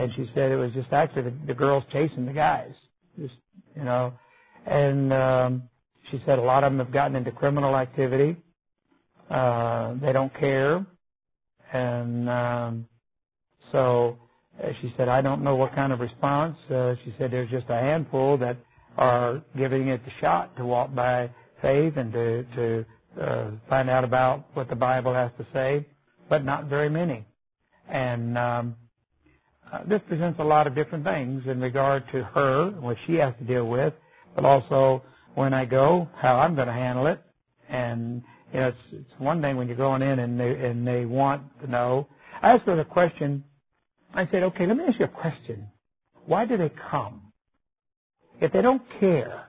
And she said it was just actually the girls chasing the guys, just, and she said a lot of them have gotten into criminal activity. They don't care. And so she said, I don't know what kind of response. She said there's just a handful that are giving it the shot to walk by faith and to find out about what the Bible has to say, but not very many. And this presents a lot of different things in regard to her, what she has to deal with, but also when I go, how I'm going to handle it. And it's one thing when you're going in and they want to know. I asked her the question. I said, okay, let me ask you a question. Why do they come? If they don't care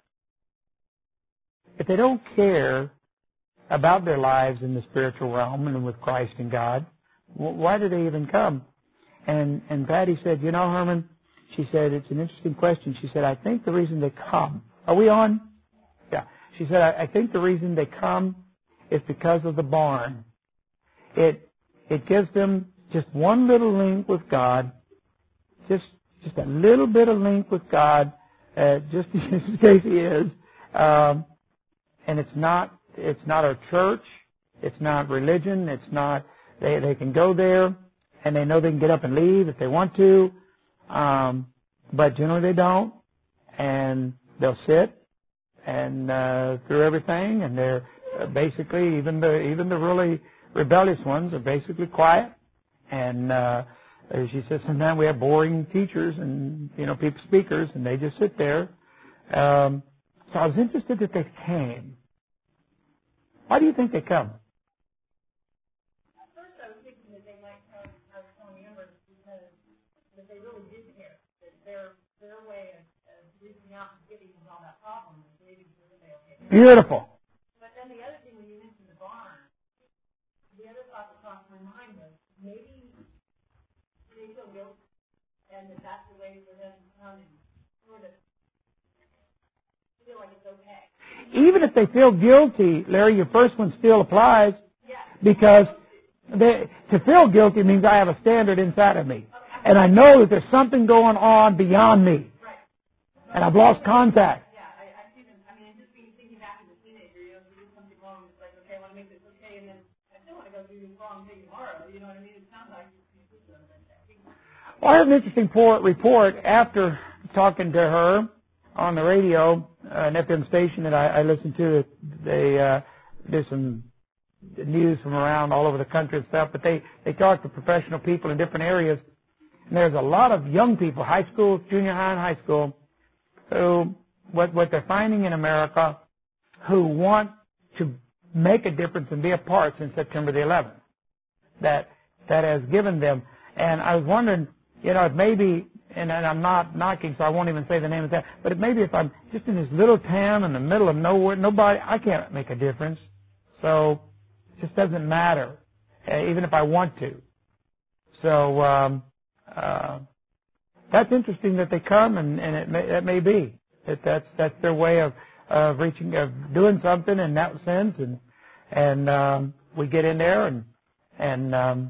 about their lives in the spiritual realm and with Christ and God, why do they even come? And Patty said, Herman, she said, it's an interesting question. She said, I think the reason they come, are we on? Yeah. She said, I think the reason they come is because of the barn. It gives them just one little link with God, just a little bit of link with God, just in case He is. And it's not our church, it's not religion, it's not. They can go there and they know they can get up and leave if they want to, but generally they don't, and they'll sit and through everything, and they're basically even the really rebellious ones are basically quiet. And she says sometimes we have boring teachers and people speakers, and they just sit there. So I was interested that they came. Why do you think they come? At first I was thinking that they might come, I was telling Amber, because they really did care. That their way of reaching out and getting all that problem is maybe really okay. Beautiful. But then the other thing, when you mentioned the barn, the other thought that crossed my mind was maybe they feel guilt, and that's the way for them to come and sort of feel like it's okay. Even if they feel guilty, Larry, your first one still applies, because to feel guilty means I have a standard inside of me. And I know that there's something going on beyond me. And I've lost contact. Yeah, I see them. I mean, just thinking back as a teenager, if you do something wrong, it's like, okay, I want to make this okay, and then I still want to go do this wrong thing tomorrow. You know what I mean? It sounds like you do something like that. Well, I had an interesting report after talking to her on the radio, an FM station that I listened to. They do some news from around all over the country and stuff, but they talk to professional people in different areas. And there's a lot of young people, high school, junior high and high school, who, what they're finding in America, who want to make a difference and be a part since September the 11th. That has given them. And I was wondering, it may be, and I'm not knocking, so I won't even say the name of that, but it may be if I'm just in this little town in the middle of nowhere, nobody, I can't make a difference. So it just doesn't matter, even if I want to. So that's interesting that they come, and it may be that's their way of reaching, of doing something in that sense, and we get in there and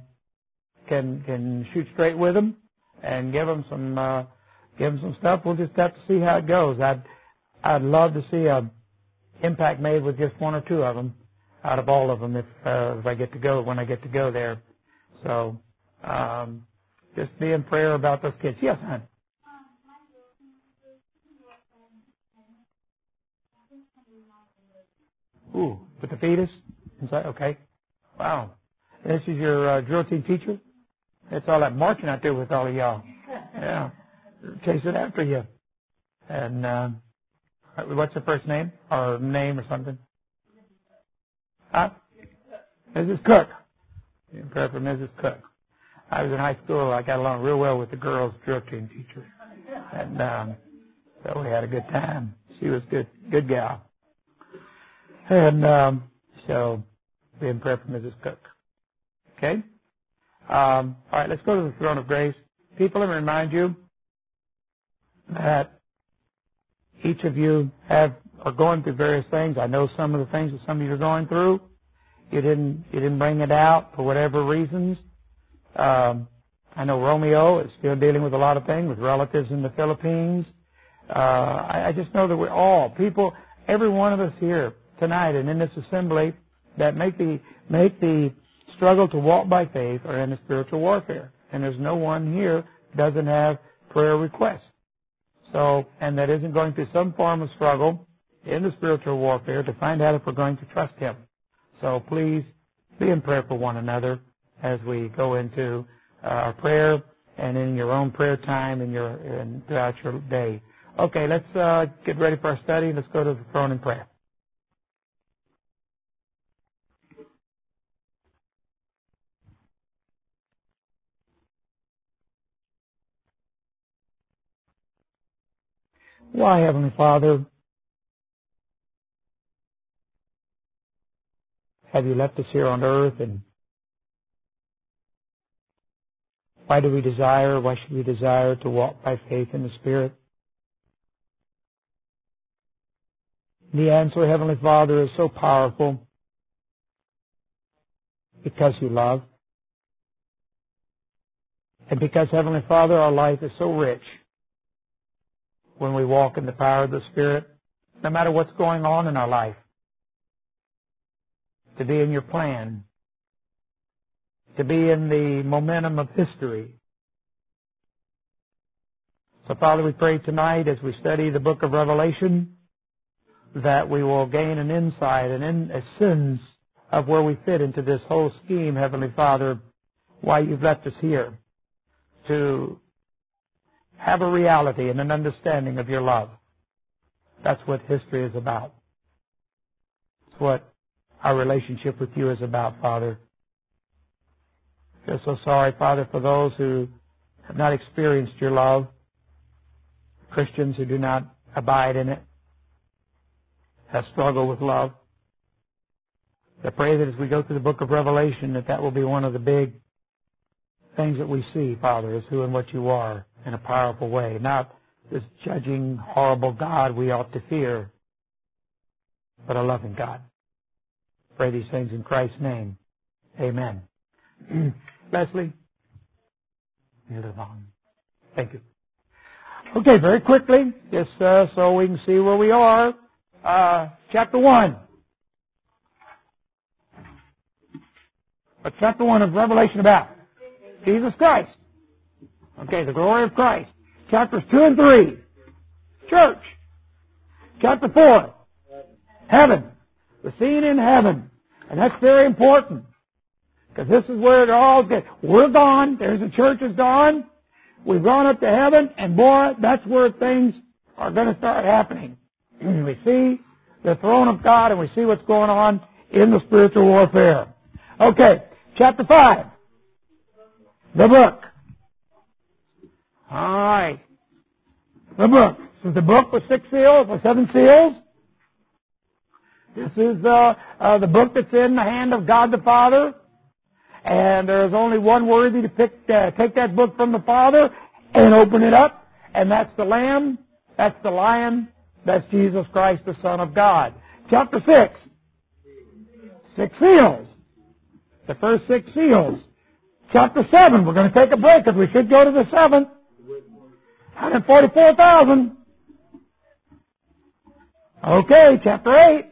can shoot straight with them and give them some stuff. We'll just have to see how it goes. I'd love to see a impact made with just one or two of them out of all of them if I get to go, when I get to go there. So just be in prayer about those kids. Yes, hon. Ooh, with the fetus inside. Okay. Wow. This is your drill team teacher. It's all that marching out there with all of y'all. Yeah. Chasing after you. And what's her first name? Or name or something? Huh? Mrs. Cook. In prayer for Mrs. Cook. I was in high school. I got along real well with the girls' drill team teacher. And so we had a good time. She was good gal. And so be in prayer for Mrs. Cook. Okay? All right, let's go to the throne of grace. People, let me remind you that each of you are going through various things. I know some of the things that some of you are going through. You didn't bring it out for whatever reasons. I I know Romeo is still dealing with a lot of things with relatives in the Philippines. I just know that we're all people, every one of us here tonight and in this assembly that make the struggle to walk by faith are in a spiritual warfare. And there's no one here who doesn't have prayer requests. So, and that isn't going through some form of struggle in the spiritual warfare to find out if we're going to trust Him. So please be in prayer for one another as we go into our prayer and in your own prayer time and throughout your day. Okay, let's get ready for our study. Let's go to the throne in prayer. Why, Heavenly Father, have you left us here on earth, and why should we desire to walk by faith in the Spirit? The answer, Heavenly Father, is so powerful because you love. And because, Heavenly Father, our life is so rich when we walk in the power of the Spirit, no matter what's going on in our life, to be in your plan, to be in the momentum of history. So, Father, we pray tonight as we study the book of Revelation that we will gain an insight and a sense of where we fit into this whole scheme, Heavenly Father, why you've left us here, to have a reality and an understanding of your love. That's what history is about. It's what our relationship with you is about, Father. I feel so sorry, Father, for those who have not experienced your love, Christians who do not abide in it, have struggled with love. I pray that as we go through the book of Revelation, that will be one of the big things that we see, Father, is who and what you are in a powerful way. Not this judging, horrible God we ought to fear, but a loving God. Pray these things in Christ's name. Amen. Leslie? Thank you. Okay, very quickly, just so we can see where we are. Chapter 1. What's chapter 1 of Revelation about? Jesus Christ. Okay, the glory of Christ. Chapters 2 and 3. Church. Chapter 4. Heaven. The scene in heaven. And that's very important. Because this is where it all gets. We're gone. There's the church is gone. We've gone up to heaven. And boy, that's where things are going to start happening. We see the throne of God and we see what's going on in the spiritual warfare. Okay, chapter 5. The book. All right. The book. This is the book with 6 seals, or 7 seals. This is the book that's in the hand of God the Father. And there is only one worthy to take that book from the Father and open it up. And that's the Lamb, that's the Lion, that's Jesus Christ, the Son of God. Chapter 6. 6 seals. The first 6 seals. Chapter 7. We're going to take a break because we should go to the 7th. 144,000. Okay, chapter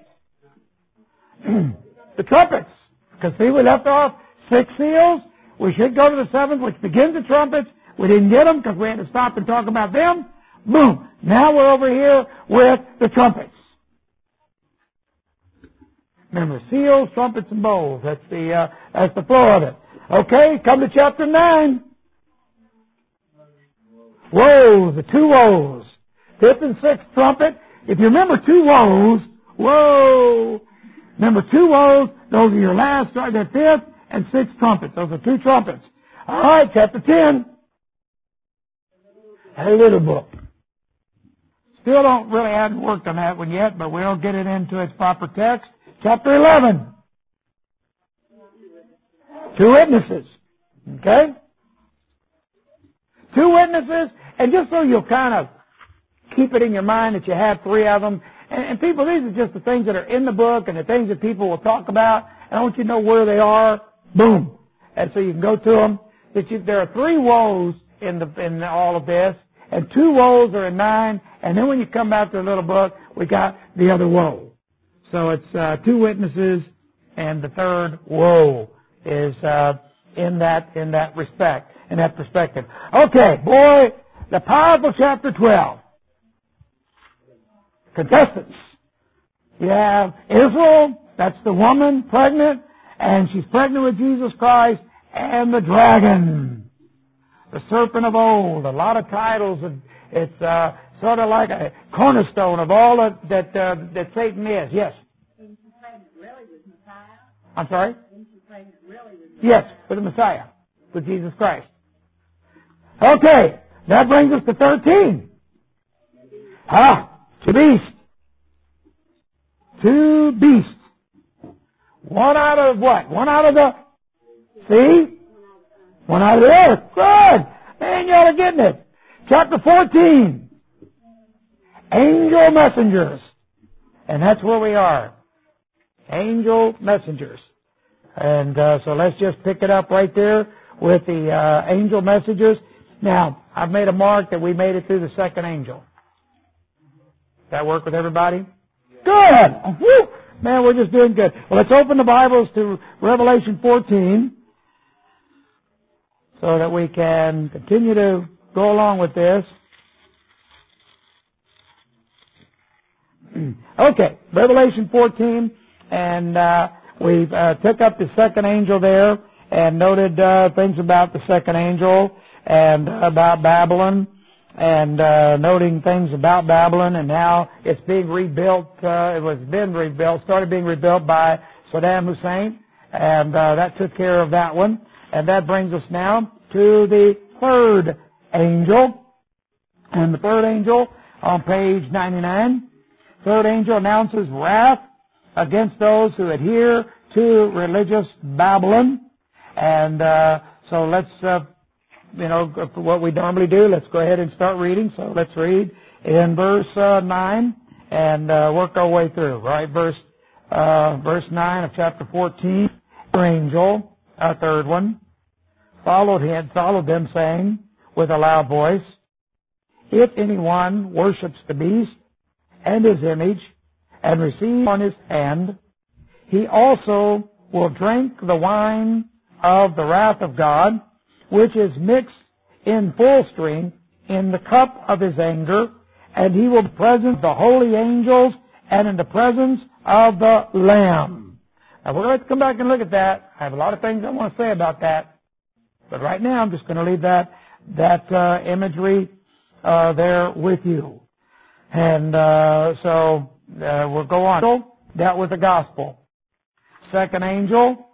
8. The trumpets. Because see, we left off 6 seals. We should go to the 7th, which begins the trumpets. We didn't get them because we had to stop and talk about them. Boom. Now we're over here with the trumpets. Remember, seals, trumpets, and bowls. That's the flow of it. Okay, come to chapter 9. Woes, the 2 woes. 5th and 6th trumpet. If you remember 2 woes, whoa. Remember 2 woes, those are your last, the 5th and 6th trumpets. Those are 2 trumpets. All right, chapter 10. A little book. Still don't really haven't worked on that one yet, but we'll get it into its proper text. Chapter 11. 2 witnesses. Okay? 2 witnesses, and just so you'll kind of keep it in your mind that you have 3 of them. And people, these are just the things that are in the book and the things that people will talk about. And I want you to know where they are. Boom. And so you can go to them. there are 3 woes in all of this, and 2 woes are in 9, and then when you come back to the little book, we got the other woe. So it's 2 witnesses, and the third woe is in that respect, in that perspective. Okay, boy, the powerful chapter 12. Contestants. You have Israel, that's the woman pregnant, and she's pregnant with Jesus Christ, and the dragon, the serpent of old. A lot of titles. It's sort of like a cornerstone of all that Satan is. Yes. Isn't she pregnant really with Messiah? I'm sorry? Isn't she pregnant really with Messiah? Yes, with the Messiah, with Jesus Christ. Okay, that brings us to 13. To beast. 2 beasts. 1 out of what? 1 out of the sea? 1 out of the earth. Good. Man, y'all are getting it. Chapter 14. Angel messengers. And that's where we are. Angel messengers. And so let's just pick it up right there with the angel messengers. Now, I've made a mark that we made it through the second angel. Does that work with everybody? Good! Woo! Man, we're just doing good. Well, let's open the Bibles to Revelation 14 so that we can continue to go along with this. Okay, Revelation 14, and we took up the second angel there and noted things about the second angel and about Babylon, and noting things about Babylon and how it's being rebuilt. Started being rebuilt by Saddam Hussein, and that took care of that one. And that brings us now to the third angel. And the third angel on page 99. Third angel announces wrath against those who adhere to religious Babylon. And so let's what we normally do, let's go ahead and start reading. So let's read in verse 9 and work our way through, right? Verse 9 of chapter 14. Angel, a third one, followed them, saying with a loud voice, if anyone worships the beast and his image and receives on his hand, he also will drink the wine of the wrath of God, which is mixed in full strength in the cup of his anger, and he will be present the holy angels and in the presence of the Lamb. Now we're going to come back and look at that. I have a lot of things I want to say about that, but right now I'm just going to leave that imagery there with you. And so we'll go on. So, that was the gospel. Second angel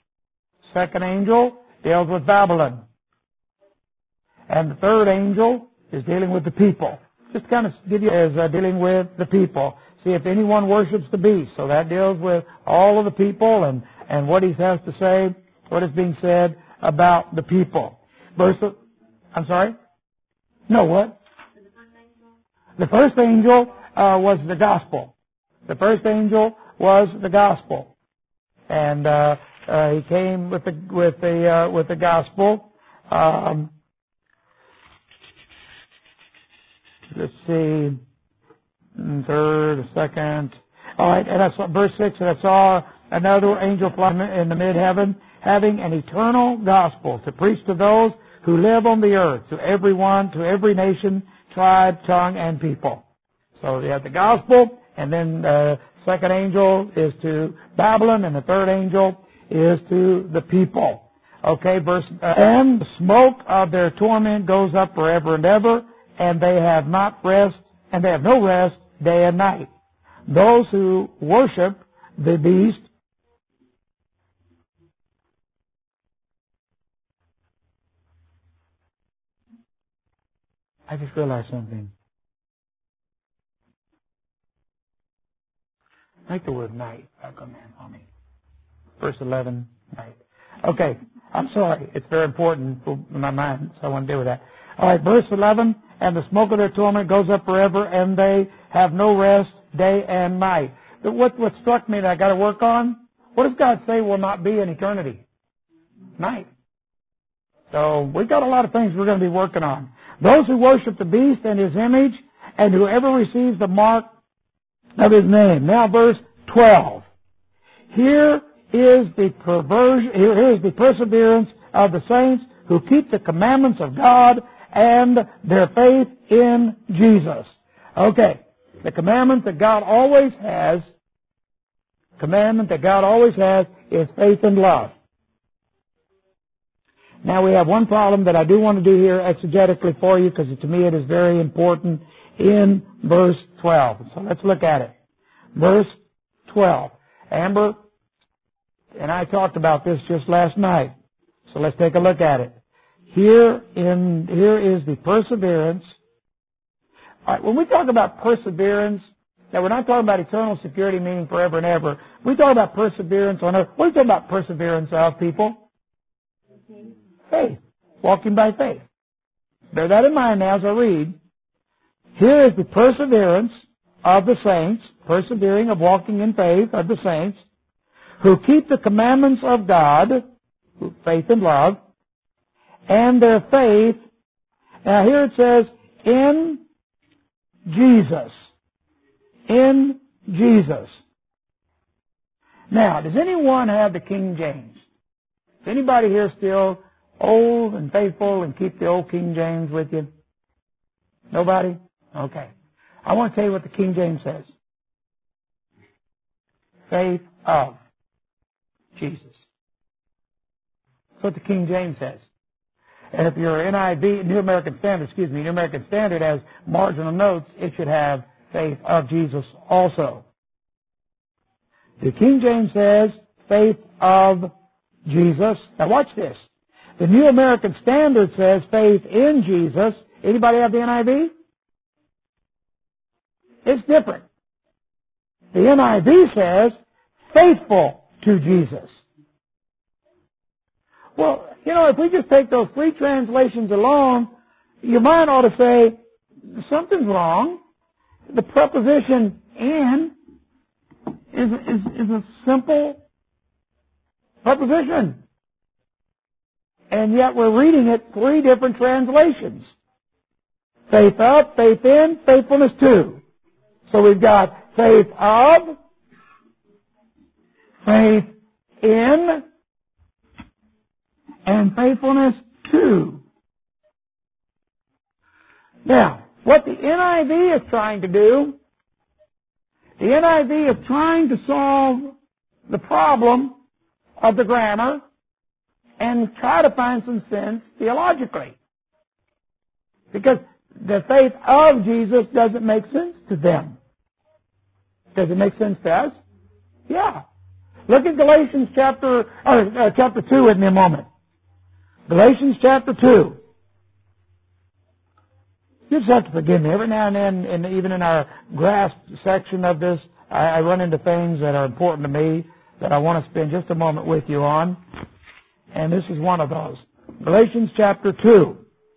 deals with Babylon. And the third angel is dealing with the people. Just kind of give you as dealing with the people. See if anyone worships the beast. So that deals with all of the people and what he has to say, what is being said about the people. I'm sorry? No, what? The first angel was the gospel. The first angel was the gospel. And he came with the gospel. Let's see, third, second. All right, and that's verse 6. And I saw another angel fly in the mid-heaven, having an eternal gospel to preach to those who live on the earth, to everyone, to every nation, tribe, tongue, and people. So you have the gospel, and then the second angel is to Babylon, and the third angel is to the people. Okay, and the smoke of their torment goes up forever and ever, and they have no rest day and night. Those who worship the beast I just realized something. Make the word night back on there for me. Verse 11, night. Okay, I'm sorry. It's very important for my mind, so I want to deal with that. All right, verse 11, and the smoke of their torment goes up forever, and they have no rest day and night. But what struck me that I got to work on, what does God say will not be in eternity? Night. So we've got a lot of things we're going to be working on. Those who worship the beast and his image, and whoever receives the mark of his name. Now verse 12. Here is the perseverance of the saints who keep the commandments of God and their faith in Jesus. Okay, the commandment that God always has, is faith and love. Now we have one problem that I do want to do here exegetically for you, because to me it is very important in verse 12. So let's look at it. Verse 12. Amber and I talked about this just last night. So let's take a look at it. Here is the perseverance. All right, when we talk about perseverance, now we're not talking about eternal security, meaning forever and ever. We talk about perseverance on earth. What are we talking about perseverance of, people? Faith. Walking by faith. Bear that in mind now as I read. Here is the perseverance of the saints, persevering of walking in faith of the saints, who keep the commandments of God, faith and love, and their faith. Now here it says, in Jesus. In Jesus. Now, does anyone have the King James? Is anybody here still old and faithful and keep the old King James with you? Nobody? Okay. I want to tell you what the King James says. Faith of Jesus. That's what the King James says. And if your NIV, New American Standard has marginal notes, it should have faith of Jesus also. The King James says faith of Jesus. Now watch this. The New American Standard says faith in Jesus. Anybody have the NIV? It's different. The NIV says faithful to Jesus. Well, if we just take those three translations alone, your mind ought to say, something's wrong. The preposition in is a simple preposition. And yet we're reading it three different translations. Faith of, faith in, faithfulness to. So we've got faith of, faith in, and faithfulness to. Now, what the NIV is trying to do, the NIV is trying to solve the problem of the grammar and try to find some sense theologically. Because the faith of Jesus doesn't make sense to them. Does it make sense to us? Yeah. Look at Galatians chapter 2 with me a moment. Galatians chapter 2. You just have to forgive me. Every now and then, and even in our grasp section of this, I run into things that are important to me that I want to spend just a moment with you on. And this is one of those. Galatians chapter 2.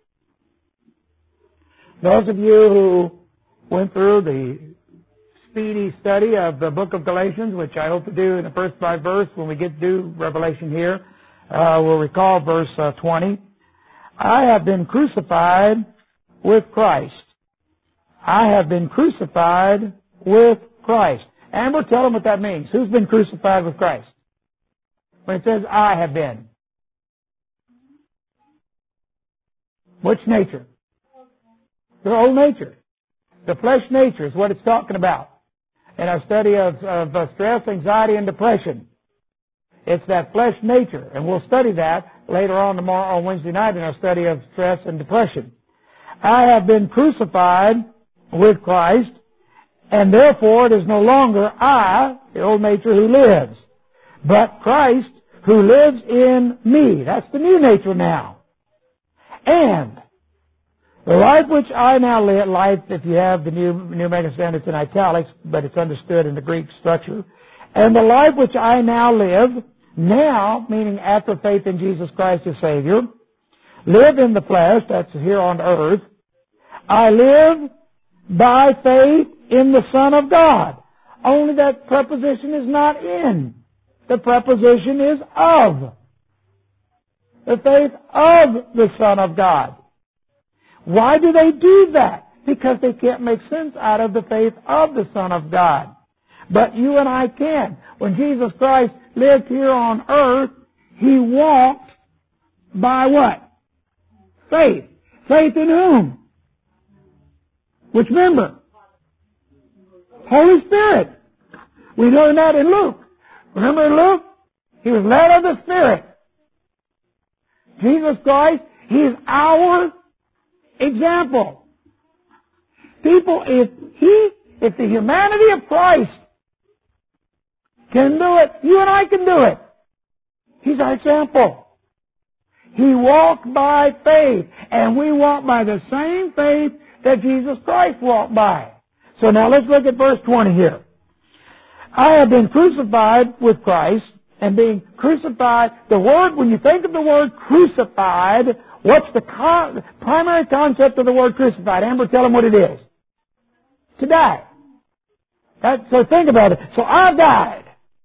Those of you who went through the speedy study of the book of Galatians, which I hope to do in the verse by verse when we get to do Revelation here, will recall verse 20. I have been crucified with Christ. I have been crucified with Christ. Amber, tell them what that means. Who's been crucified with Christ? When it says, I have been. Which nature? The old nature. The flesh nature is what it's talking about. In our study of stress, anxiety, and depression. It's that flesh nature. And we'll study that later on tomorrow on Wednesday night in our study of stress and depression. I have been crucified with Christ, and therefore it is no longer I, the old nature, who lives, but Christ who lives in me. That's the new nature now. And the life which I now live, life, if you have the New American Standard, it's in italics, but it's understood in the Greek structure. And the life which I now live, now, meaning after faith in Jesus Christ as Savior, live in the flesh, that's here on earth. I live by faith in the Son of God. Only that preposition is not in. The preposition is of. the faith of the Son of God. Why do they do that? Because they can't make sense out of the faith of the Son of God. But you and I can. When Jesus Christ lived here on earth, He walked by what? Faith. Faith in whom? Which member? Holy Spirit. We learned that in Luke. Remember in Luke? He was led of the Spirit. Jesus Christ, He is our example. People, if the humanity of Christ can do it, you and I can do it. He's our example. He walked by faith, and we walk by the same faith that Jesus Christ walked by. So now let's look at verse 20 here. I have been crucified with Christ, and being crucified, the word, when you think of the word crucified, what's the primary concept of the word crucified? Amber, tell them what it is. To die. So think about it. So I died.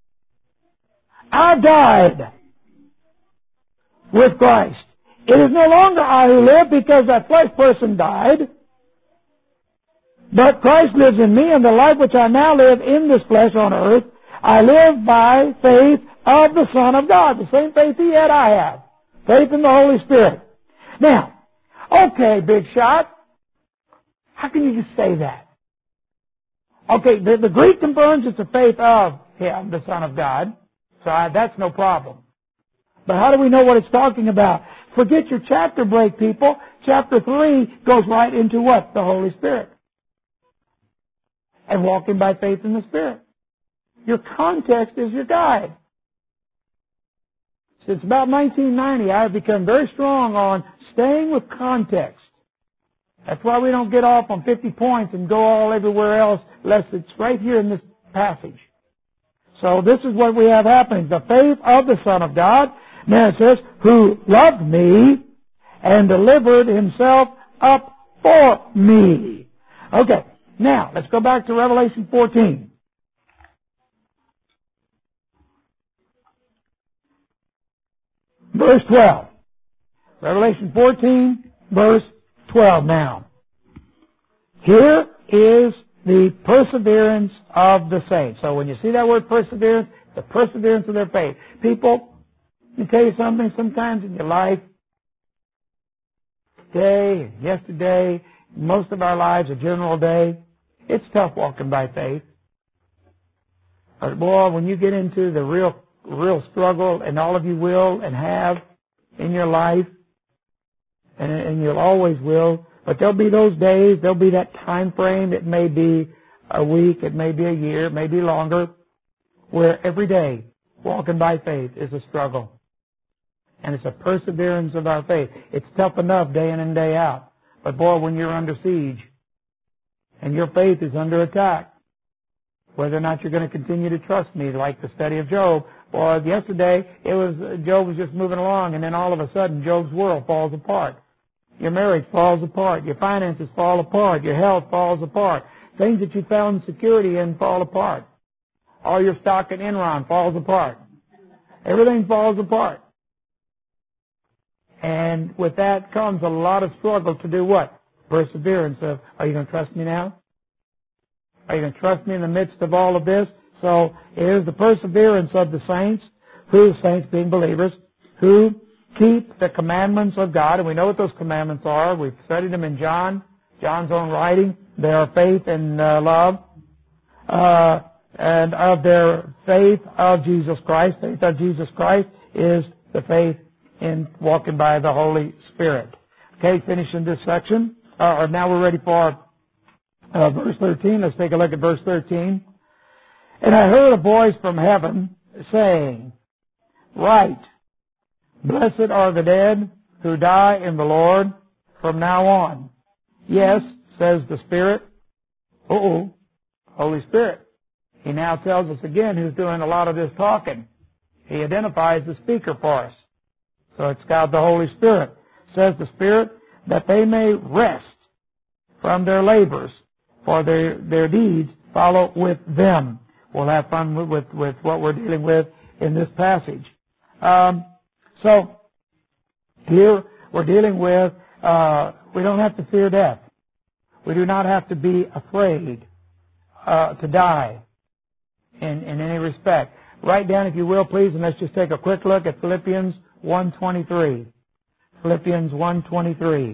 I died with Christ. It is no longer I who live because that flesh person died, but Christ lives in me, and the life which I now live in this flesh on earth, I live by faith of the Son of God. The same faith He had, I have. Faith in the Holy Spirit. Now, okay, big shot. How can you just say that? Okay, the Greek confirms it's the faith of Him, the Son of God. So that's no problem. But how do we know what it's talking about? Forget your chapter break, people. Chapter 3 goes right into what? The Holy Spirit. And walking by faith in the Spirit. Your context is your guide. Since about 1990, I have become very strong on staying with context. That's why we don't get off on 50 points and go all everywhere else, unless it's right here in this passage. So this is what we have happening. The faith of the Son of God. Now it says, who loved me and delivered Himself up for me. Okay. Now, let's go back to Revelation 14. Verse 12. Revelation 14, verse 12 now. Here is the perseverance of the saints. So when you see that word perseverance, the perseverance of their faith. People, let me tell you something, sometimes in your life, today, yesterday, most of our lives, a general day, it's tough walking by faith. But boy, when you get into the real struggle, and all of you will and have in your life, and you'll always will, but there'll be those days, there'll be that time frame, it may be a week, it may be a year, it may be longer, where every day walking by faith is a struggle. And it's a perseverance of our faith. It's tough enough day in and day out. But boy, when you're under siege, and your faith is under attack, whether or not you're going to continue to trust me, like the study of Job. Or yesterday, Job was just moving along, and then all of a sudden, Job's world falls apart. Your marriage falls apart. Your finances fall apart. Your health falls apart. Things that you found security in fall apart. All your stock in Enron falls apart. Everything falls apart. And with that comes a lot of struggle to do what? Perseverance of, are you going to trust me now? Are you going to trust me in the midst of all of this? So it is the perseverance of the saints, saints being believers, who keep the commandments of God. And we know what those commandments are. We've studied them in John's own writing. They are faith and love. And of their faith of Jesus Christ. Faith of Jesus Christ is the faith in walking by the Holy Spirit. Okay, finishing this section. Now we're ready for verse 13. Let's take a look at verse 13. And I heard a voice from heaven saying, write, blessed are the dead who die in the Lord from now on. Yes, says the Spirit. Holy Spirit. He now tells us again who's doing a lot of this talking. He identifies the speaker for us. So it's God the Holy Spirit. Says the Spirit, that they may rest from their labors, for their deeds follow with them. We'll have fun with what we're dealing with in this passage. So Here we're dealing with, we don't have to fear death. We do not have to be afraid to die in any respect. Write down, if you will, please, and let's just take a quick look at Philippians 1:23. Philippians 1:23.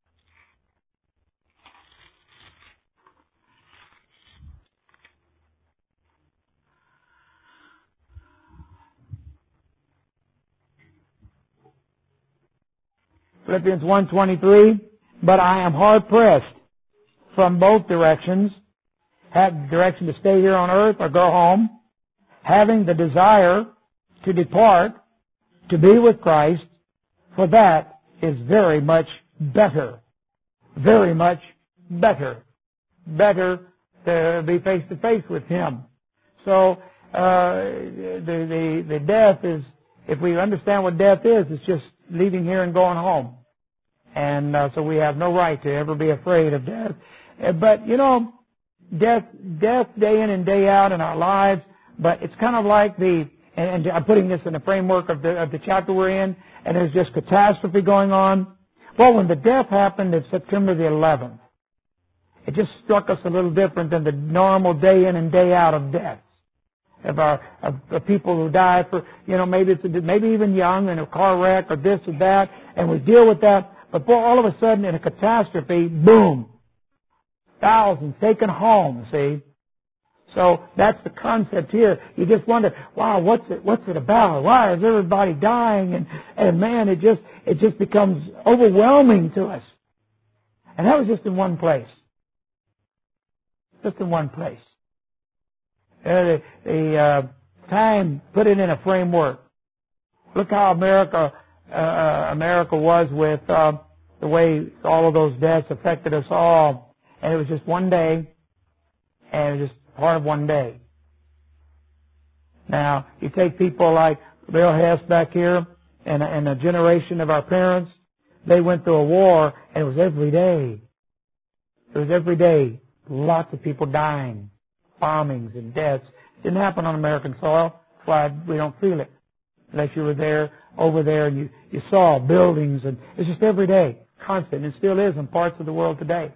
Philippians 1:23. But I am hard pressed from both directions. Have the direction to stay here on earth or go home, having the desire to depart, to be with Christ, for that is very much better. Very much better. Better to be face to face with Him. So, the death is, if we understand what death is, it's just leaving here and going home. And so we have no right to ever be afraid of death. But, you know, death day in and day out in our lives, but it's kind of like and I'm putting this in the framework of the chapter we're in, and there's just catastrophe going on. Well, when the death happened in September the 11th, it just struck us a little different than the normal day in and day out of death. Of people who die for, you know, maybe even young in a car wreck or this or that, and we deal with that. But all of a sudden in a catastrophe, boom, thousands taken home, see? So that's the concept here. You just wonder, wow, what's it about? Why is everybody dying? And man, it just becomes overwhelming to us. And that was just in one place. Just in one place. The time, put it in a framework. Look how America was with the way all of those deaths affected us all. And it was just one day, and it was just part of one day. Now, you take people like Bill Hess back here, and a generation of our parents, they went through a war, and it was every day. It was every day. Lots of people dying, bombings and deaths. It didn't happen on American soil. That's why we don't feel it. Unless you were there, over there, and you saw buildings, and it's just every day, constant, and it still is in parts of the world today.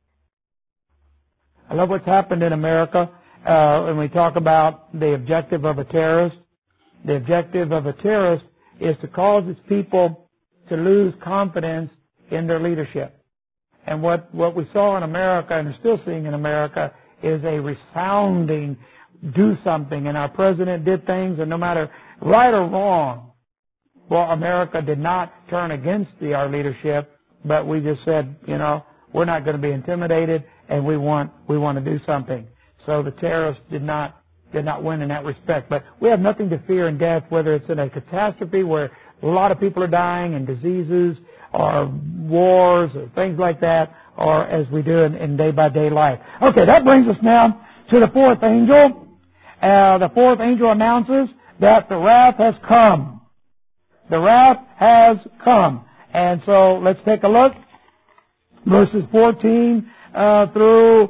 I love what's happened in America when we talk about the objective of a terrorist. The objective of a terrorist is to cause its people to lose confidence in their leadership. And what we saw in America, and are still seeing in America, is a resounding do something. And our president did things, and no matter right or wrong, well, America did not turn against our leadership, but we just said, you know, we're not going to be intimidated, and we want to do something. So the terrorists did not win in that respect. But we have nothing to fear in death, whether it's in a catastrophe where a lot of people are dying, and diseases, or wars, or things like that, or as we do in day-by-day life. Okay, that brings us now to the fourth angel. The fourth angel announces that the wrath has come. The wrath has come. And so let's take a look. Verses 14 through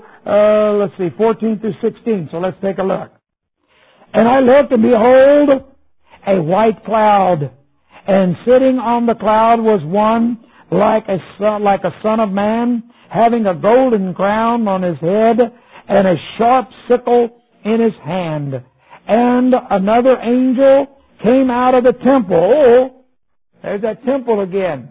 14 through 16. So let's take a look. And I looked, and behold, a white cloud. And sitting on the cloud was one like a son of man, having a golden crown on his head, and a sharp sickle in his hand. And another angel came out of the temple. Oh, there's that temple again.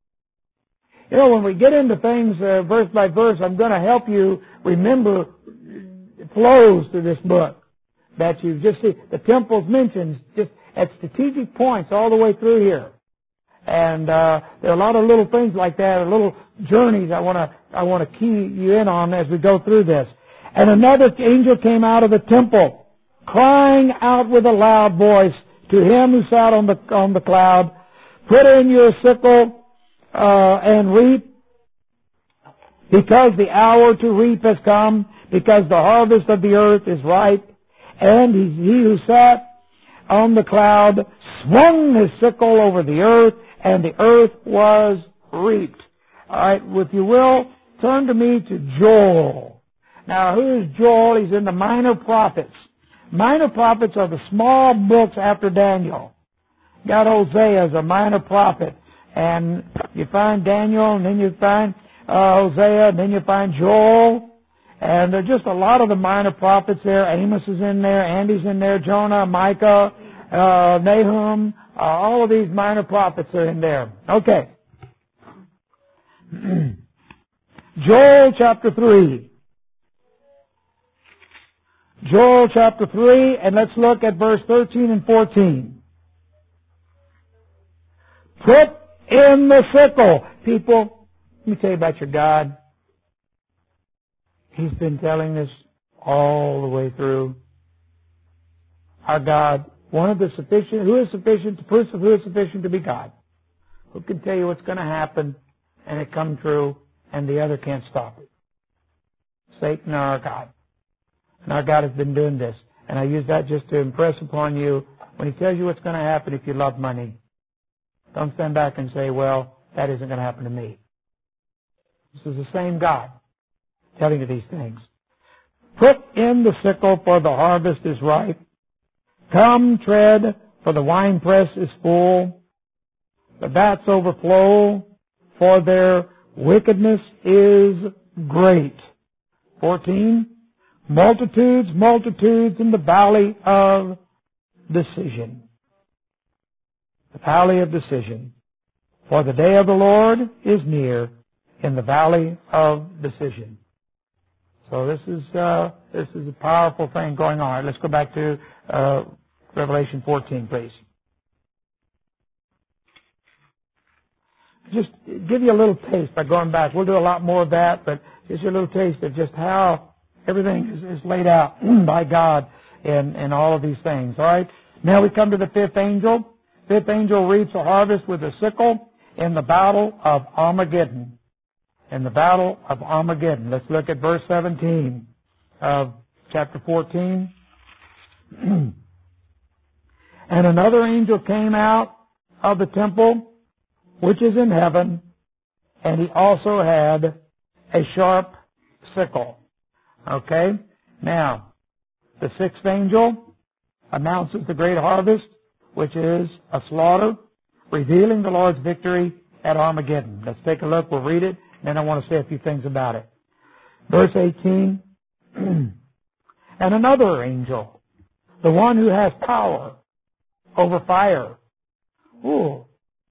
You know, when we get into things verse by verse, I'm going to help you remember flows to this book that you just see. The temple's mentioned just at strategic points all the way through here. And there are a lot of little things like that, or little journeys I want to key you in on as we go through this. And another angel came out of the temple, crying out with a loud voice to him who sat on the cloud, "Put in your sickle and reap, because the hour to reap has come, because the harvest of the earth is ripe." And he who sat on the cloud swung his sickle over the earth, and the earth was reaped. All right, if you will, turn to me to Joel. Now, who is Joel? He's in the Minor Prophets. Minor Prophets are the small books after Daniel. Got Hosea as a minor prophet. and you find Daniel, and then you find Hosea, and then you find Joel, and there are just a lot of the minor prophets there. Amos is in there, Andy's in there, Jonah, Micah, Nahum, all of these minor prophets are in there. Okay. Joel chapter 3. Joel chapter 3, and let's look at verse 13 and 14. Put in the sickle. People, let me tell you about your God. He's been telling this all the way through. Our God, who is sufficient, the proof of who is sufficient to be God. Who can tell you what's going to happen and it come true and the other can't stop it? Satan or our God. And our God has been doing this. And I use that just to impress upon you, when He tells you what's going to happen if you love money, don't stand back and say, well, that isn't going to happen to me. This is the same God telling you these things. Put in the sickle, for the harvest is ripe. Come, tread, for the winepress is full. The vats overflow, for their wickedness is great. 14. Multitudes, multitudes in the valley of decision. The valley of decision. For the day of the Lord is near in the valley of decision. So this is a powerful thing going on. Let's go back to Revelation 14, please. Just give you a little taste by going back. We'll do a lot more of that, but just a little taste of just how everything is laid out by God in all of these things. All right? Now we come to the fifth angel. Fifth angel reaps a harvest with a sickle in the battle of Armageddon. In the battle of Armageddon. Let's look at verse 17 of chapter 14. And another angel came out of the temple which is in heaven, and he also had a sharp sickle. Okay? Now, the sixth angel announces the great harvest, which is a slaughter, revealing the Lord's victory at Armageddon. Let's take a look. We'll read it, and then I want to say a few things about it. Verse 18, and another angel, the one who has power over fire. Ooh.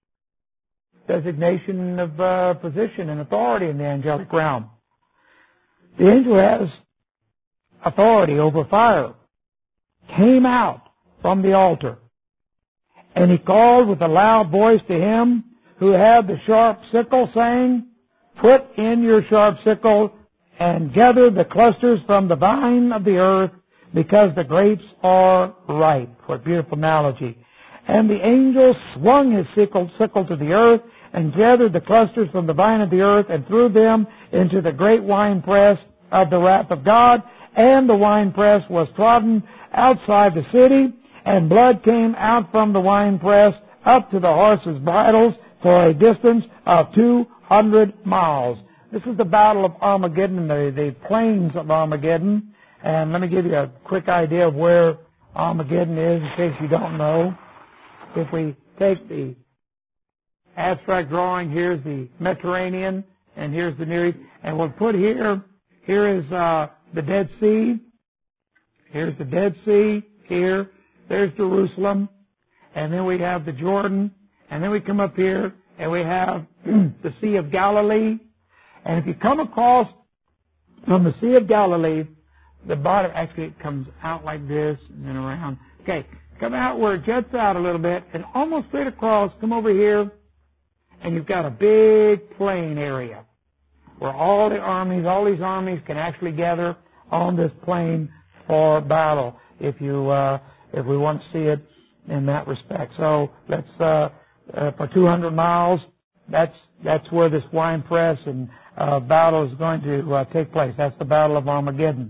Designation of position and authority in the angelic realm. The angel who has authority over fire came out from the altar, and he called with a loud voice to him who had the sharp sickle, saying, Put in your sharp sickle and gather the clusters from the vine of the earth, because the grapes are ripe. What a beautiful analogy. And the angel swung his sickle to the earth and gathered the clusters from the vine of the earth and threw them into the great winepress of the wrath of God. And the winepress was trodden outside the city, and blood came out from the winepress up to the horses' bridles for a distance of 200 miles. This is the battle of Armageddon, the plains of Armageddon. And let me give you a quick idea of where Armageddon is in case you don't know. If we take the abstract drawing, here's the Mediterranean, and here's the Near East, and we'll put here is the Dead Sea. Here's the Dead Sea. Here, there's Jerusalem, and then we have the Jordan, and then we come up here, and we have the Sea of Galilee. And if you come across from the Sea of Galilee, the bottom actually it comes out like this and then around. Okay, come out where it jets out a little bit, and almost straight across, come over here, and you've got a big plain area where all these armies can actually gather on this plain for battle. If we want to see it in that respect. So let's for 200 miles, that's where this winepress and battle is going to take place. That's the Battle of Armageddon.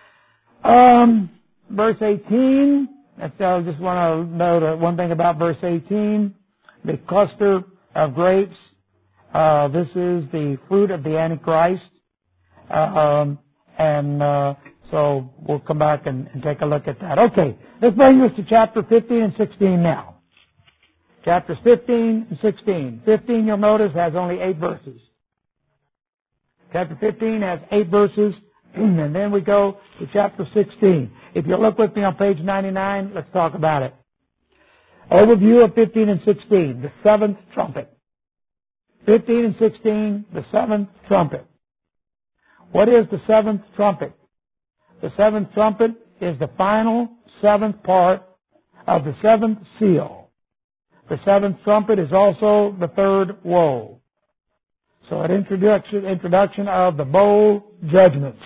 Verse 18. I just want to note one thing about verse 18. The cluster of grapes. This is the fruit of the Antichrist. So we'll come back and take a look at that. Okay, let's bring us to chapter 15 and 16 now. Chapters 15 and 16. 15, you'll notice, has only 8 verses. Chapter 15 has 8 verses, and then we go to chapter 16. If you look with me on page 99, let's talk about it. Overview of 15 and 16, the 7th trumpet. 15 and 16, the 7th trumpet. What is the 7th trumpet? The 7th trumpet is the final 7th part of the 7th seal. The 7th trumpet is also the 3rd woe. So an introduction of the bowl judgments.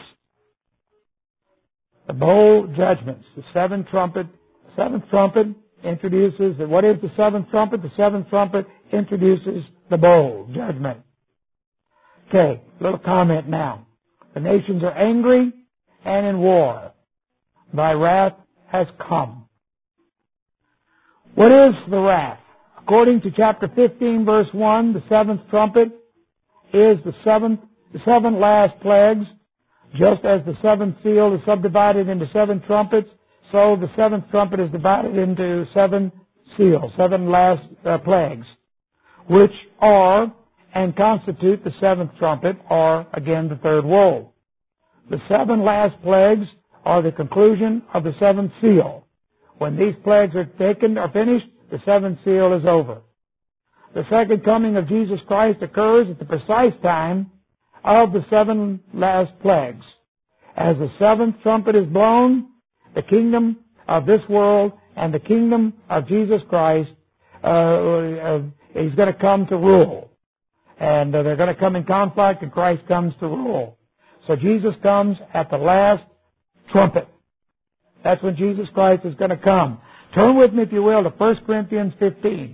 The bowl judgments. The 7th trumpet introduces, what is the 7th trumpet? The 7th trumpet introduces the bowl judgment. Okay, little comment now. The nations are angry and in war. Thy wrath has come. What is the wrath? According to chapter 15, verse 1, the 7th trumpet is the 7 last plagues. Just as the 7th seal is subdivided into 7 trumpets, so the 7th trumpet is divided into 7 seals, 7 last plagues, which are and constitute the 7th trumpet, or again the 3rd woe. The 7 last plagues are the conclusion of the 7th seal. When these plagues are taken or finished, the 7th seal is over. The second coming of Jesus Christ occurs at the precise time of the 7 last plagues. As the 7th trumpet is blown, the kingdom of this world and the kingdom of Jesus Christ is going to come to rule. And they're going to come in conflict, and Christ comes to rule. So Jesus comes at the last trumpet. That's when Jesus Christ is going to come. Turn with me, if you will, to 1 Corinthians 15.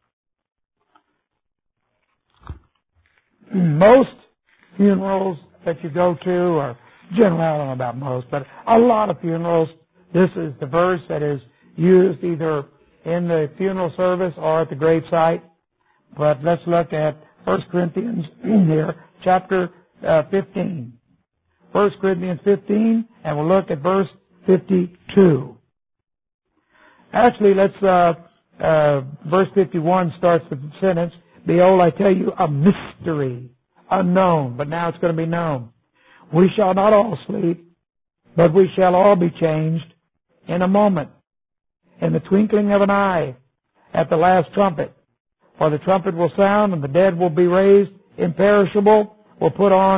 Most funerals that you go to, or generally, I don't know about most, but a lot of funerals, this is the verse that is used either in the funeral service or at the gravesite. But let's look at 1 Corinthians here, chapter 15. 1 Corinthians 15, and we'll look at verse 52. Actually, verse 51 starts the sentence, Behold, I tell you a mystery, unknown, but now it's going to be known. We shall not all sleep, but we shall all be changed in a moment, in the twinkling of an eye, at the last trumpet. For the trumpet will sound, and the dead will be raised imperishable, will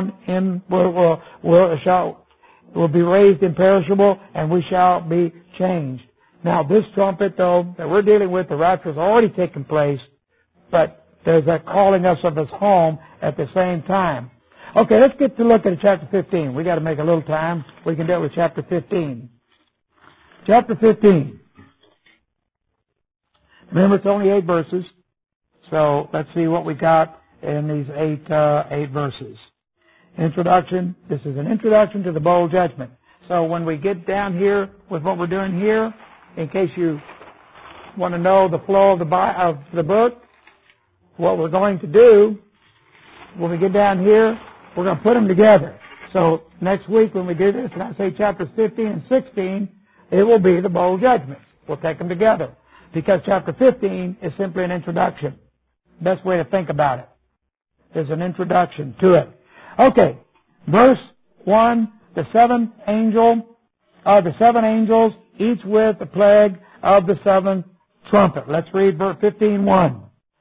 be raised imperishable, and we shall be changed. Now, this trumpet, though, that we're dealing with, the rapture has already taken place, but there's that calling us of His home at the same time. Okay, let's get to look at chapter 15. We got to make a little time. We can deal with chapter 15. Chapter 15. Remember, it's only 8 verses. So let's see what we got in these 8 verses. Introduction. This is an introduction to the bowl judgment. So when we get down here with what we're doing here, in case you want to know the flow of the book, what we're going to do when we get down here, we're going to put them together. So next week when we do this, and I say chapters 15 and 16, it will be the bowl judgments. We'll take them together. Because chapter 15 is simply an introduction. Best way to think about it. There's an introduction to it. Okay, verse 1, the 7 angels, each with the plague of the 7th trumpet. Let's read verse 15:1.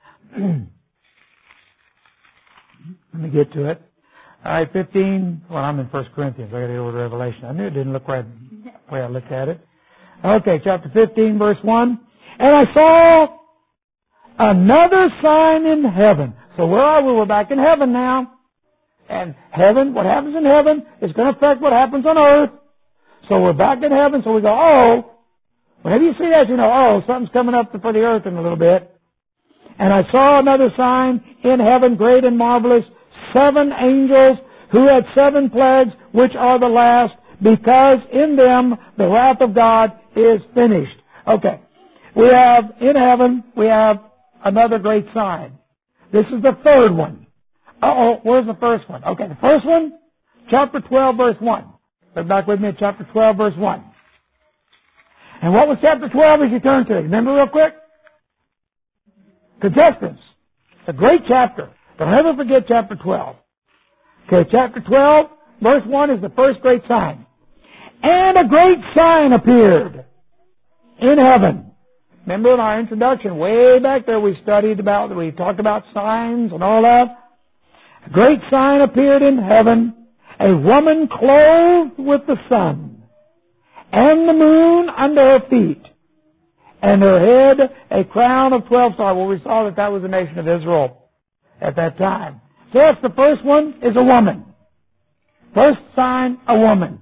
Let me get to it. All right, 15. Well, I'm in 1 Corinthians. I got to go to Revelation. I knew it didn't look right the way I looked at it. Okay, chapter 15, verse 1. And I saw another sign in heaven. So where are we? We're back in heaven now. And heaven, what happens in heaven is going to affect what happens on earth. So we're back in heaven, so we go, oh. Whenever you see that, you know, oh, something's coming up for the earth in a little bit. And I saw another sign in heaven, great and marvelous, 7 angels who had 7 plagues, which are the last, because in them the wrath of God is finished. Okay. In heaven, we have another great sign. This is the 3rd one. Where's the first one? Okay, the first one, chapter 12, verse 1. Look back with me at chapter 12, verse 1. And what was chapter 12 as you turn to it? Remember real quick? Contestants. It's a great chapter. Don't ever forget chapter 12. Okay, chapter 12, verse 1 is the first great sign. And a great sign appeared in heaven. Remember in our introduction, way back there, we talked about signs and all that. A great sign appeared in heaven, a woman clothed with the sun, and the moon under her feet, and her head a crown of 12 stars. Well, we saw that was the nation of Israel at that time. So that's the first one, is a woman. First sign, a woman.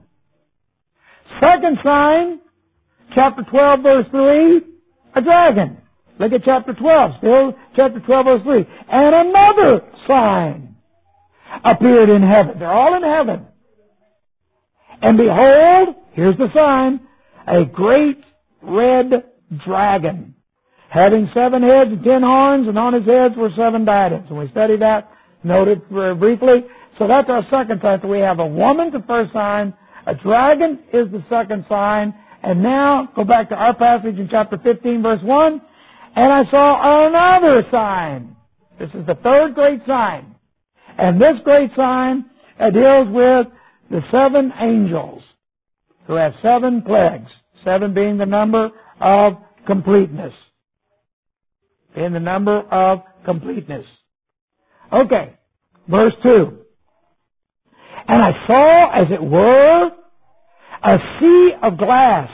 Second sign, chapter 12, verse 3, a dragon. Look at chapter 12, still chapter 12, verse 3. And another sign appeared in heaven. They're all in heaven. And behold, here's the sign, a great red dragon, having 7 heads and 10 horns, and on his heads were 7 diadems. And we studied that, noted very briefly. So that's our second sign. So we have a woman, the first sign, a dragon is the second sign, and now go back to our passage in chapter 15, verse 1, and I saw another sign. This is the third great sign. And this great sign deals with the 7 angels who have 7 plagues, 7 being the number of completeness. In the number of completeness. Okay, verse 2. And I saw, as it were, a sea of glass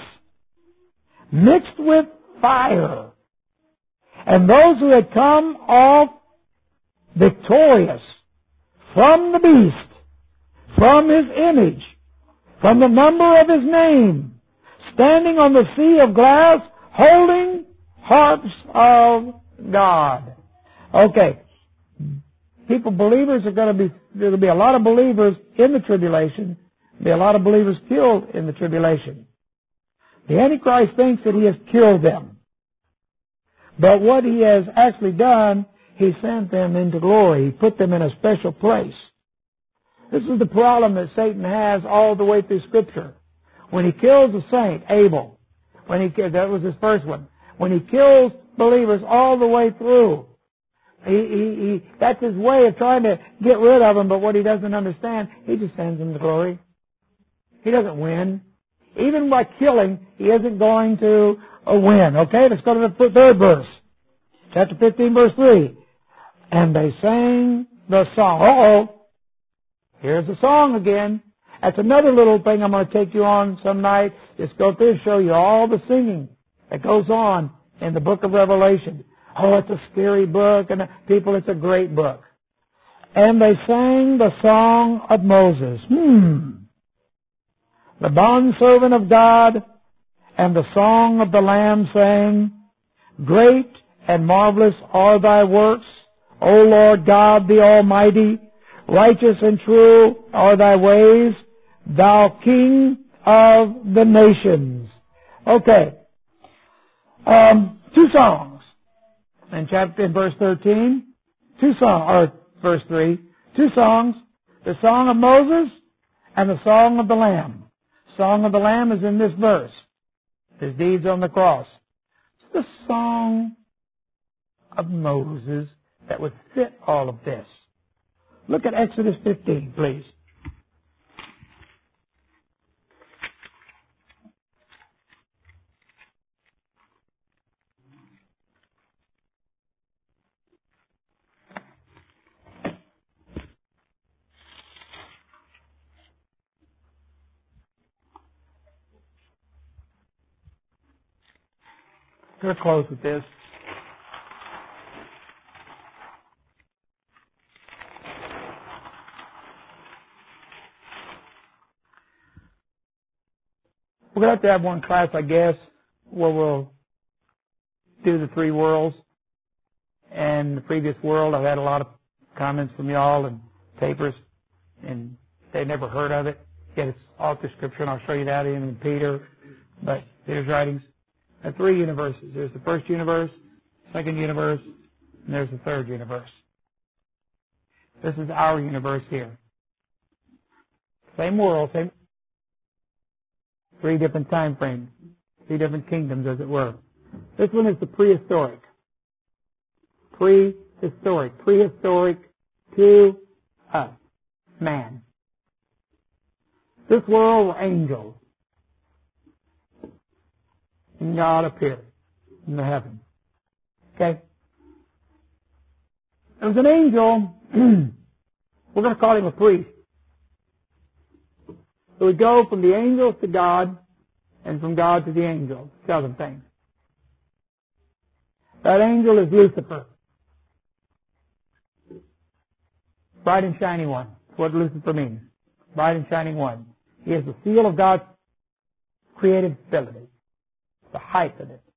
mixed with fire. And those who had come off victorious from the beast, from his image, from the number of his name, standing on the sea of glass, holding harps of God. Okay. Believers are going to be, there'll be a lot of believers in the tribulation. There'll be a lot of believers killed in the tribulation. The Antichrist thinks that he has killed them. But what he has actually done, he sent them into glory. He put them in a special place. This is the problem that Satan has all the way through Scripture. When he kills a saint, Abel, that was his first one. When he kills believers all the way through, that's his way of trying to get rid of them, but what he doesn't understand, he just sends them to glory. He doesn't win. Even by killing, he isn't going to win. Okay, let's go to the third verse. Chapter 15, verse 3. And they sang the song. Here's the song again. That's another little thing I'm going to take you on some night. Just go through and show you all the singing that goes on in the book of Revelation. Oh, it's a scary book, and people, it's a great book. And they sang the song of Moses. The bondservant of God, and the song of the Lamb, saying, Great and marvelous are thy works, O Lord God the Almighty. Righteous and true are thy ways, thou King of the nations. Okay. 2 songs. In verse 13, 2 songs, or verse 3, 2 songs, the song of Moses and the song of the Lamb. Song of the Lamb is in this verse, his deeds on the cross. It's the song of Moses that would fit all of this. Look at Exodus 15, please. I'm going to close with this. We're going to have one class, I guess, where we'll do the 3 worlds. And the previous world, I've had a lot of comments from y'all and papers, and they never heard of it. Yet it's all through Scripture, and I'll show you that in Peter, but Peter's writings. There are 3 universes. There's the first universe, second universe, and there's the third universe. This is our universe here. Same world, same 3 different time frames, 3 different kingdoms, as it were. This one is the prehistoric. prehistoric to us, man. This world were angels. And God appeared in the heavens. Okay? There was an angel, we're going to call him a priest. So we go from the angels to God, and from God to the angels. Tell them things. That angel is Lucifer. Bright and shining one. That's what Lucifer means. Bright and shining one. He is the seal of God's creative ability. The height of it.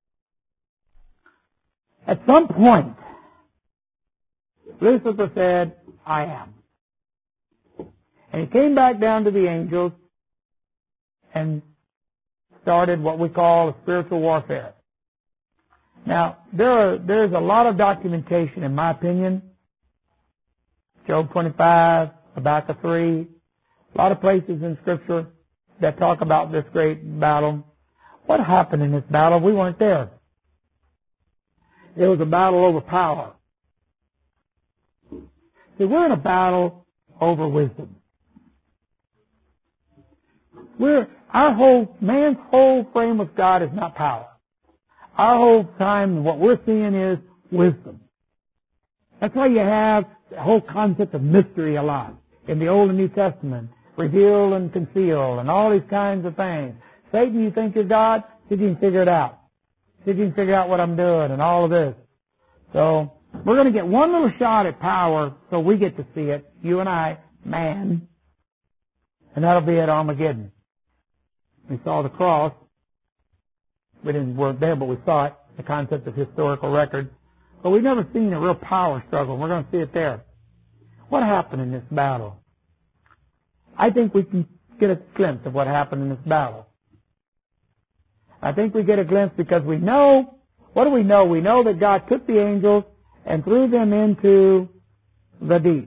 At some point, Lucifer said, I am. And he came back down to the angels and started what we call a spiritual warfare. Now, there's a lot of documentation, in my opinion. Job 25, Habakkuk 3, a lot of places in Scripture that talk about this great battle. What happened in this battle? We weren't there. It was a battle over power. See, we're in a battle over wisdom. Man's whole frame with God is not power. Our whole time, what we're seeing is wisdom. That's why you have the whole concept of mystery a lot in the Old and New Testament. Reveal and conceal and all these kinds of things. Satan, you think you're God? See if you can figure it out. See if you can figure out what I'm doing and all of this. So, we're going to get one little shot at power so we get to see it, you and I, man. And that'll be at Armageddon. We saw the cross. We weren't there, but we saw it, the concept of historical record. But we've never seen a real power struggle. We're going to see it there. What happened in this battle? I think we can get a glimpse of what happened in this battle. I think we get a glimpse because we know, what do we know? We know that God took the angels and threw them into the deep.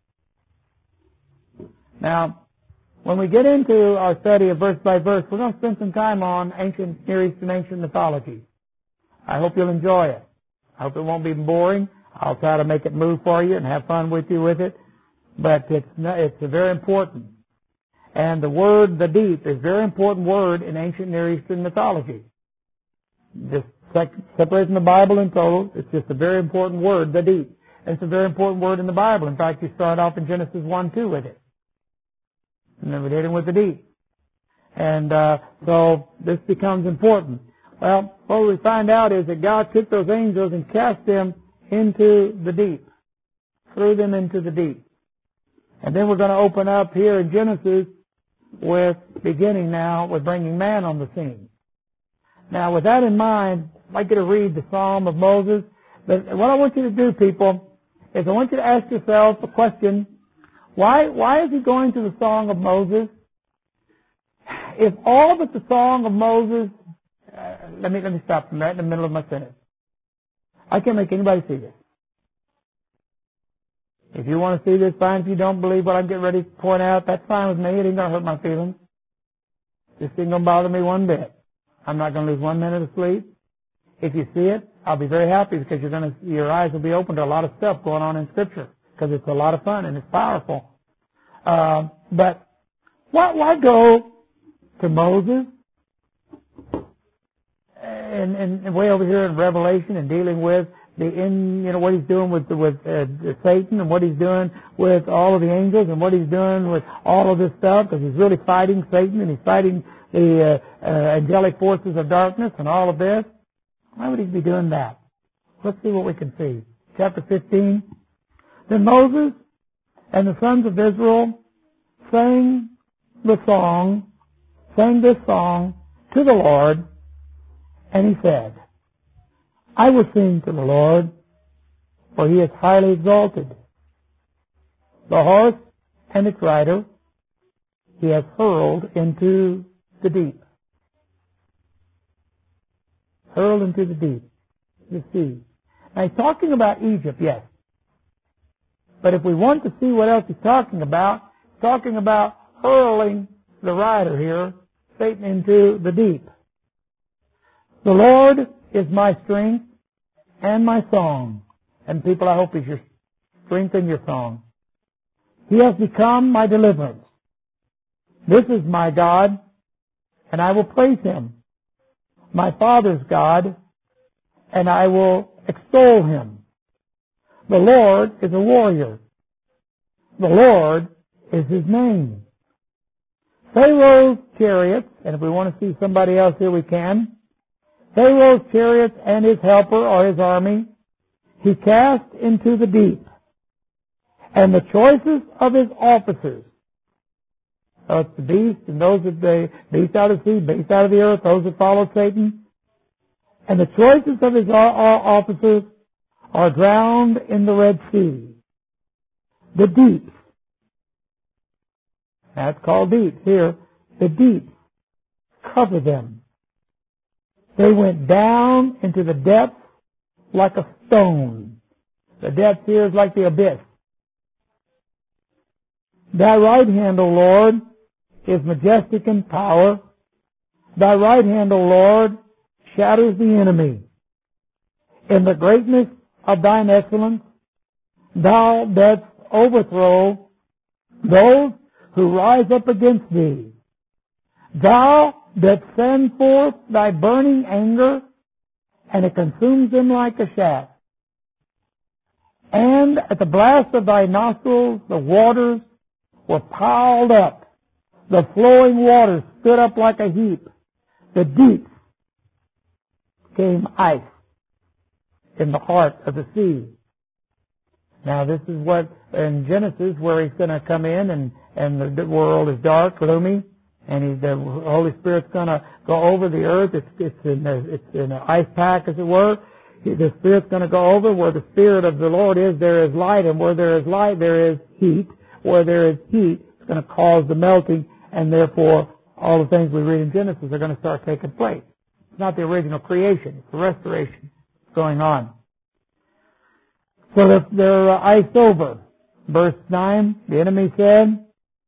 Now, when we get into our study of verse by verse, we're going to spend some time on ancient Near Eastern ancient mythology. I hope you'll enjoy it. I hope it won't be boring. I'll try to make it move for you and have fun with you with it. But it's very important. And the word, the deep, is a very important word in ancient Near Eastern mythology. Just separating the Bible in total, it's just a very important word, the deep. And it's a very important word in the Bible. In fact, you start off in Genesis 1:2 with it. And then we're dealing with the deep. And so this becomes important. Well, what we find out is that God took those angels and cast them into the deep. Threw them into the deep. And then we're going to open up here in Genesis with beginning now with bringing man on the scene. Now, with that in mind, I'd like you to read the Psalm of Moses. But what I want you to do, people, is I want you to ask yourself a question. Why is he going to the Song of Moses? If all but the Song of Moses, let me stop from right in the middle of my sentence. I can't make anybody see this. If you want to see this, fine. If you don't believe what I'm getting ready to point out, that's fine with me. It ain't going to hurt my feelings. This ain't going to bother me one bit. I'm not going to lose 1 minute of sleep. If you see it, I'll be very happy because your eyes will be open to a lot of stuff going on in Scripture because it's a lot of fun and it's powerful. But why go to Moses and way over here in Revelation and dealing with what he's doing with Satan and what he's doing with all of the angels and what he's doing with all of this stuff because he's really fighting Satan and he's fighting the angelic forces of darkness and all of this. Why would he be doing that? Let's see what we can see. Chapter 15. Then Moses and the sons of Israel sang this song to the Lord, and he said, I will sing to the Lord, for he is highly exalted. The horse and its rider he has hurled into the deep. Hurled into the deep, the sea. Now he's talking about Egypt, yes. But if we want to see what else he's talking about hurling the rider here, Satan, into the deep. The Lord is my strength and my song, And people, I hope is your strength and your song. He has become my deliverance. This is my God, and I will praise Him. My Father's God, and I will extol Him. The Lord is a warrior. The Lord is His name. Pharaoh's chariots, and if we want to see somebody else here, we can. Pharaoh's chariots and his helper or his army, He cast into the deep. And the choices of his officers, so it's the beast and those that beast out of the sea, beast out of the earth, those that follow Satan. And the choices of his officers are drowned in the Red Sea. The deep. That's called deep here. The deep cover them. They went down into the depths like a stone. The depth here is like the abyss. Thy right hand, O Lord, is majestic in power. Thy right hand, O Lord, shatters the enemy. In the greatness of thine excellence, thou dost overthrow those who rise up against thee. Thou dost send forth thy burning anger, and it consumes them like a shaft. And at the blast of thy nostrils, the waters were piled up. The flowing waters stood up like a heap. The deep became ice in the heart of the sea. Now this is what in Genesis where He's going to come in and the world is dark, gloomy, and the Holy Spirit's going to go over the earth. It's in an ice pack, as it were. The Spirit's going to go over. Where the Spirit of the Lord is, there is light, and where there is light, there is heat. Where there is heat, it's going to cause the melting, and therefore all the things we read in Genesis are going to start taking place. It's not the original creation; it's the restoration going on. So they're iced over. Verse 9, the enemy said,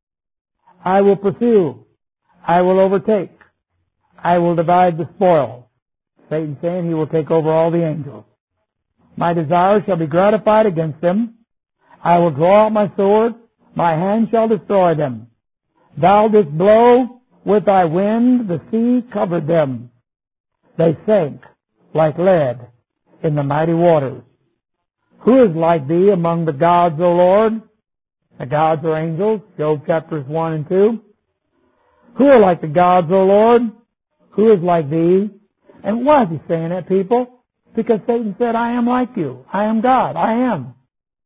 I will pursue, I will overtake, I will divide the spoil. Satan saying he will take over all the angels. My desire shall be gratified against them. I will draw out my sword, my hand shall destroy them. Thou didst blow with thy wind, the sea covered them. They sank like lead in the mighty waters. Who is like thee among the gods, O Lord? The gods are angels, Job chapters 1 and 2. Who are like the gods, O Lord? Who is like thee? And why is he saying that, people? Because Satan said, I am like you. I am God. I am.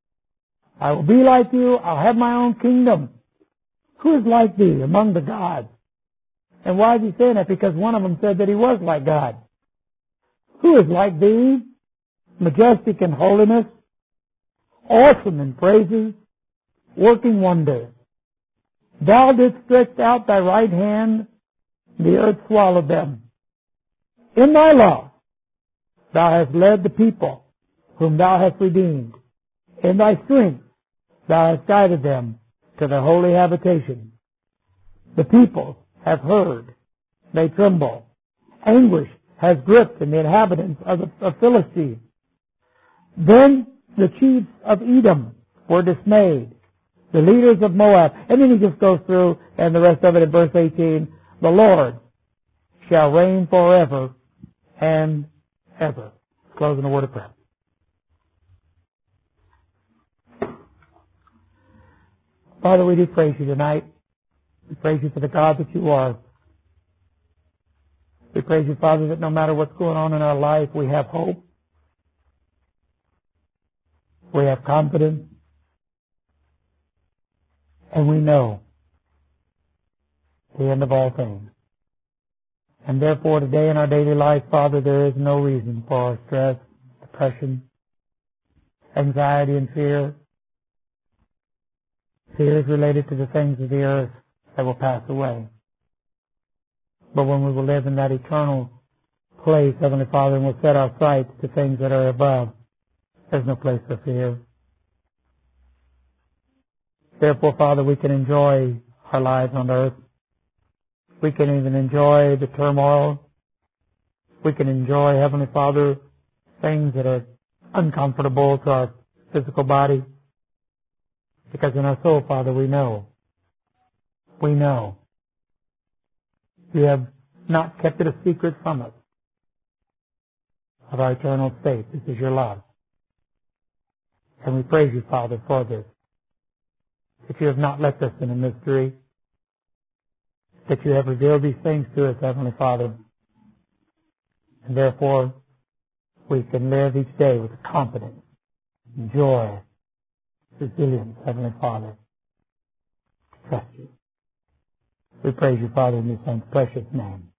I will be like you. I'll have my own kingdom. Who is like thee among the gods? And why is he saying that? Because one of them said that he was like God. Who is like thee? Majestic in holiness, awesome in praises, working wonders. Thou didst stretch out thy right hand, the earth swallowed them. In thy love thou hast led the people, whom thou hast redeemed. In thy strength thou hast guided them to their holy habitation. The people have heard, they tremble. Anguish has gripped in the inhabitants of Philistia. Then the chiefs of Edom were dismayed, the leaders of Moab. And then he just goes through, and the rest of it in verse 18, the Lord shall reign forever and ever. Closing the word of prayer. Father, we do praise you tonight. We praise you for the God that you are. We praise you, Father, that no matter what's going on in our life, we have hope. We have confidence. And we know the end of all things. And therefore, today in our daily life, Father, there is no reason for our stress, depression, anxiety, and fear. Fear is related to the things of the earth that will pass away. But when we will live in that eternal place, Heavenly Father, and we'll set our sights to things that are above, there's no place for fear. Therefore, Father, we can enjoy our lives on earth. We can even enjoy the turmoil. We can enjoy, Heavenly Father, things that are uncomfortable to our physical body. Because in our soul, Father, we know you have not kept it a secret from us of our eternal state. This is your love. And we praise you, Father, for this. That you have not left us in a mystery. That you have revealed these things to us, Heavenly Father. And therefore, we can live each day with confidence, joy, resilience, Heavenly Father. Trust you. We praise you, Father, in your Son's precious name.